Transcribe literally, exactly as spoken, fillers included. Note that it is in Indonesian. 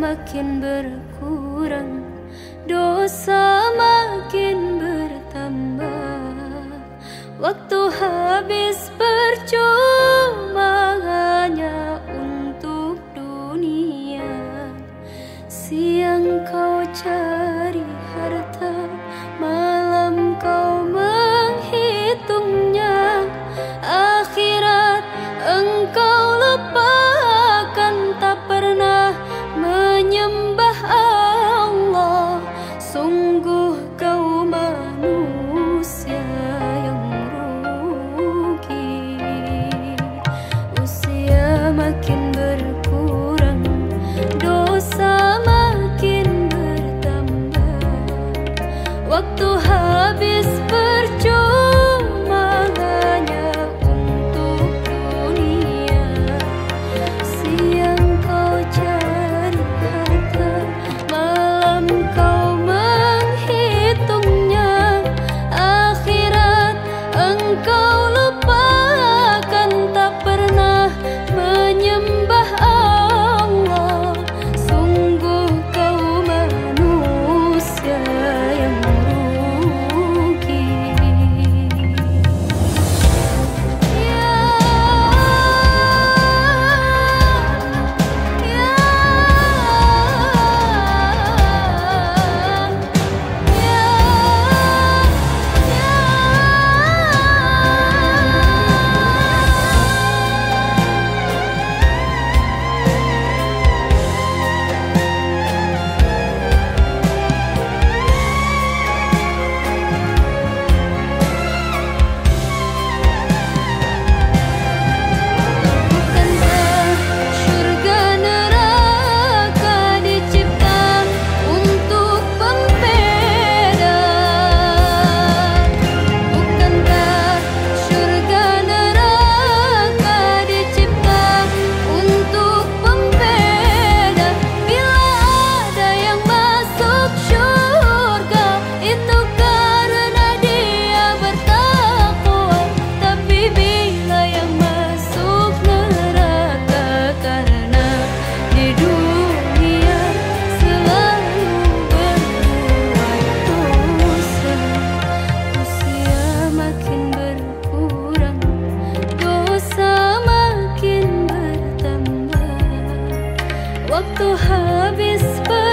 makin berkurang, dosa makin bertambah. Waktu habis percuma hanya untuk dunia. Siang kau cari harta, malam kau menghitungnya. Akhirat engkau lupakan, tak pernah menyembah Allah. Sungguh kau manusia yang rugi. Usia makin berkurang, dosa makin bertambah. Waktu habis percuma hanya untuk dunia. Siang kau cari harta, malam kau menghitungnya. Akhirat engkau lupakan, tak pernah menyembah Allah. Sungguh kau manusia yang rugi. Ya, ya, bukankah surga neraka dicipta untuk pembeda? Bukankah surga neraka dicipta untuk pembeda? Bila ada yang masuk surga, itu karena dia bertakwa. Tapi bila yang masuk neraka karena di dunia selalu berbuat dosa. Usia makin berkurang, dosa makin bertambah. Waktu habis